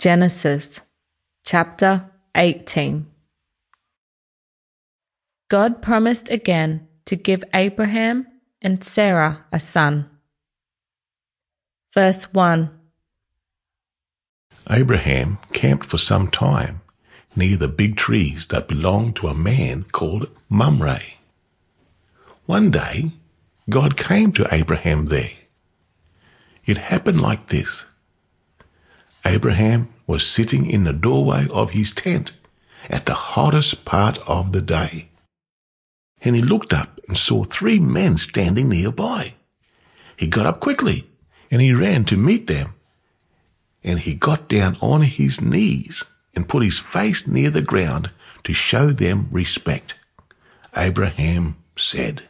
Genesis chapter 18. God promised again to give Abraham and Sarah a son. Verse 1. Abraham camped for some time near the big trees that belonged to a man called Mamre. One day, God came to Abraham there. It happened like this. Abraham was sitting in the doorway of his tent at the hottest part of the day. And he looked up and saw 3 men standing nearby. He got up quickly and he ran to meet them. And he got down on his knees and put his face near the ground to show them respect. Abraham said,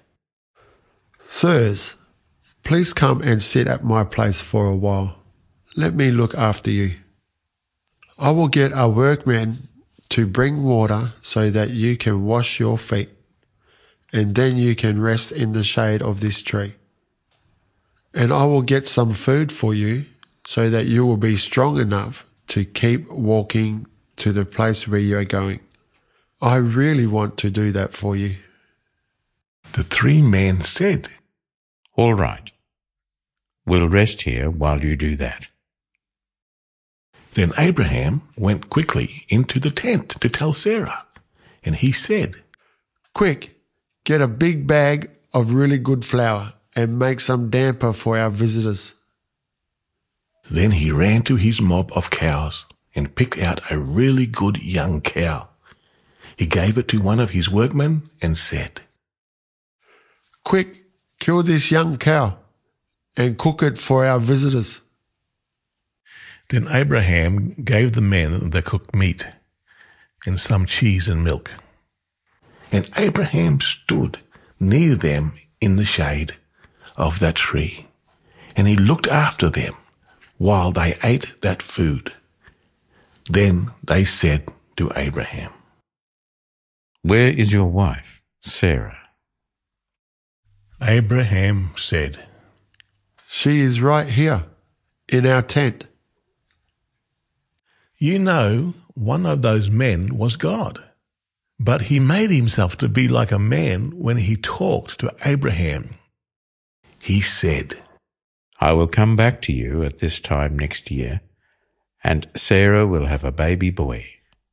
"Sirs, please come and sit at my place for a while. Let me look after you. I will get a workman to bring water so that you can wash your feet, and then you can rest in the shade of this tree. And I will get some food for you so that you will be strong enough to keep walking to the place where you are going. I really want to do that for you." The 3 men said, "All right. We'll rest here while you do that." Then Abraham went quickly into the tent to tell Sarah, and he said, "Quick, get a big bag of really good flour and make some damper for our visitors." Then he ran to his mob of cows and picked out a really good young cow. He gave it to one of his workmen and said, "Quick, kill this young cow and cook it for our visitors." Then Abraham gave the men the cooked meat and some cheese and milk. And Abraham stood near them in the shade of that tree, and he looked after them while they ate that food. Then they said to Abraham, "Where is your wife, Sarah?" Abraham said, "She is right here in our tent." You know, one of those men was God, but he made himself to be like a man when he talked to Abraham. He said, "I will come back to you at this time next year, and Sarah will have a baby boy."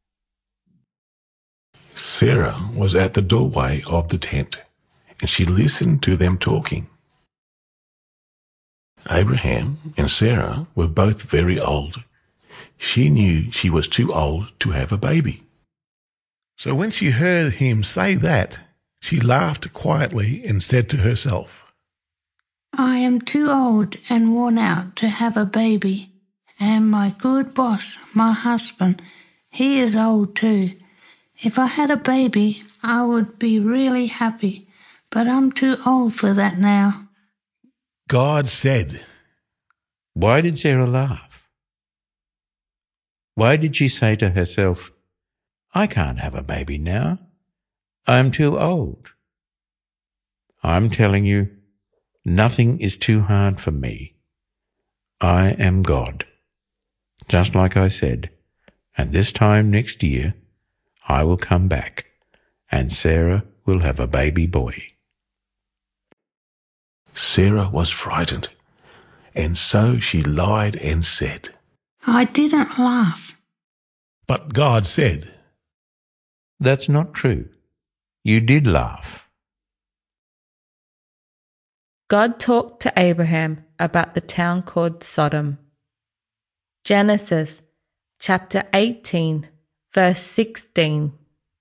Sarah was at the doorway of the tent, and she listened to them talking. Abraham and Sarah were both very old. She knew she was too old to have a baby. So when she heard him say that, she laughed quietly and said to herself, "I am too old and worn out to have a baby, and my good boss, my husband, he is old too. If I had a baby, I would be really happy, but I'm too old for that now." God said, Why did Sarah laugh? Why did she say to herself, "I can't have a baby now. I'm too old"? I'm telling you, nothing is too hard for me. I am God. Just like I said, and this time next year, I will come back, and Sarah will have a baby boy. Sarah was frightened, and so she lied and said, "I didn't laugh." But God said, That's not true. You did laugh. God talked to Abraham about the town called Sodom. Genesis chapter 18, verse 16.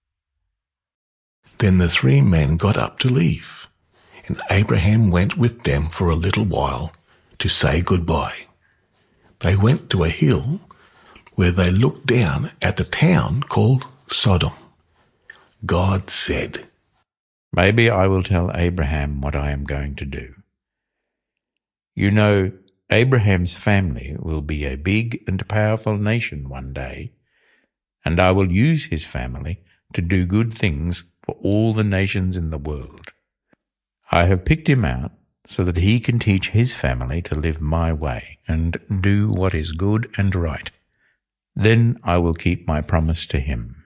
Then the 3 men got up to leave, and Abraham went with them for a little while to say goodbye. They went to a hill where they looked down at the town called Sodom. God said, Maybe I will tell Abraham what I am going to do. You know, Abraham's family will be a big and powerful nation one day, and I will use his family to do good things for all the nations in the world. I have picked him out so that he can teach his family to live my way and do what is good and right. Then I will keep my promise to him.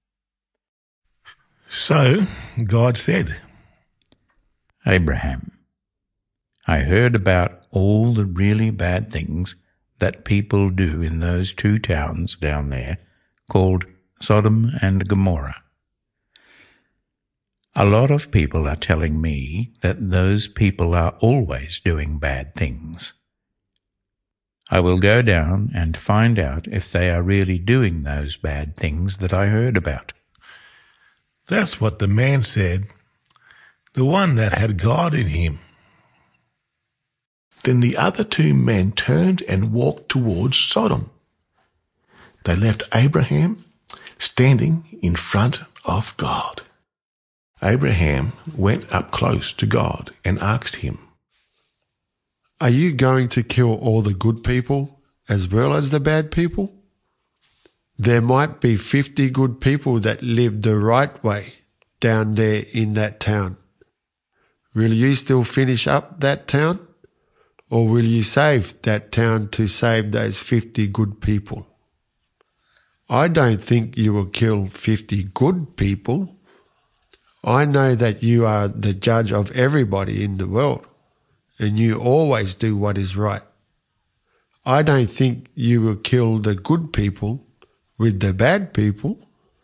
So God said, Abraham, I heard about all the really bad things that people do in those 2 towns down there called Sodom and Gomorrah. A lot of people are telling me that those people are always doing bad things. I will go down and find out if they are really doing those bad things that I heard about. That's what the man said, the one that had God in him. Then the other 2 men turned and walked towards Sodom. They left Abraham standing in front of God. Abraham went up close to God and asked him, Are you going to kill all the good people as well as the bad people? There might be 50 good people that live the right way down there in that town. Will you still finish up that town? Or will you save that town to save those 50 good people? I don't think you will kill 50 good people. I know that you are the judge of everybody in the world, and you always do what is right. I don't think you will kill the good people with the bad people.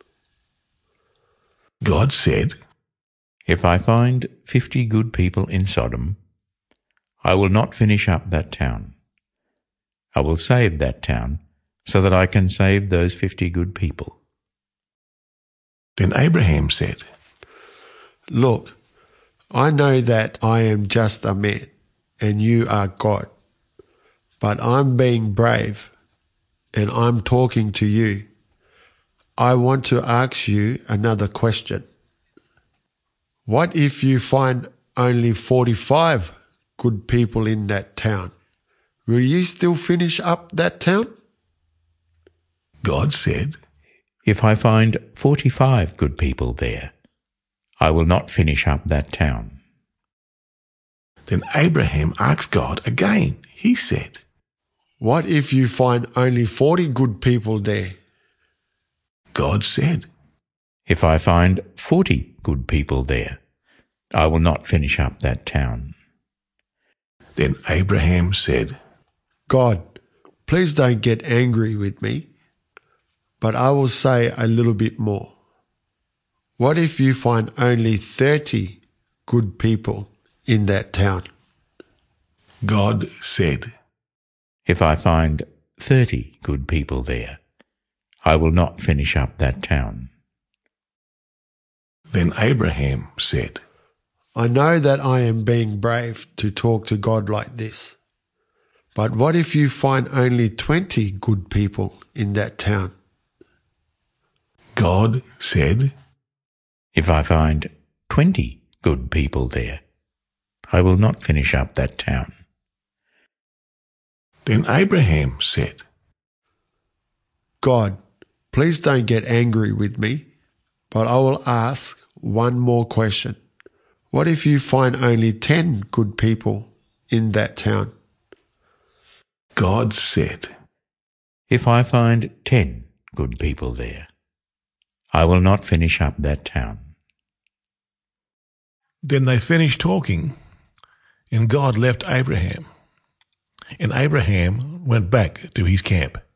God said, If I find 50 good people in Sodom, I will not finish up that town. I will save that town so that I can save those 50 good people. Then Abraham said, Look, I know that I am just a man, and you are God. But I'm being brave, and I'm talking to you. I want to ask you another question. What if you find only 45 good people in that town? Will you still finish up that town? God said, If I find 45 good people there, I will not finish up that town. Then Abraham asked God again. He said, What if you find only 40 good people there? God said, If I find 40 good people there, I will not finish up that town. Then Abraham said, God, please don't get angry with me, but I will say a little bit more. What if you find only 30 good people in that town? God said, If I find 30 good people there, I will not finish up that town. Then Abraham said, I know that I am being brave to talk to God like this, but what if you find only 20 good people in that town? God said, If I find 20 good people there, I will not finish up that town. Then Abraham said, God, please don't get angry with me, but I will ask one more question. What if you find only 10 good people in that town? God said, If I find 10 good people there, I will not finish up that town. Then they finished talking, and God left Abraham, and Abraham went back to his camp.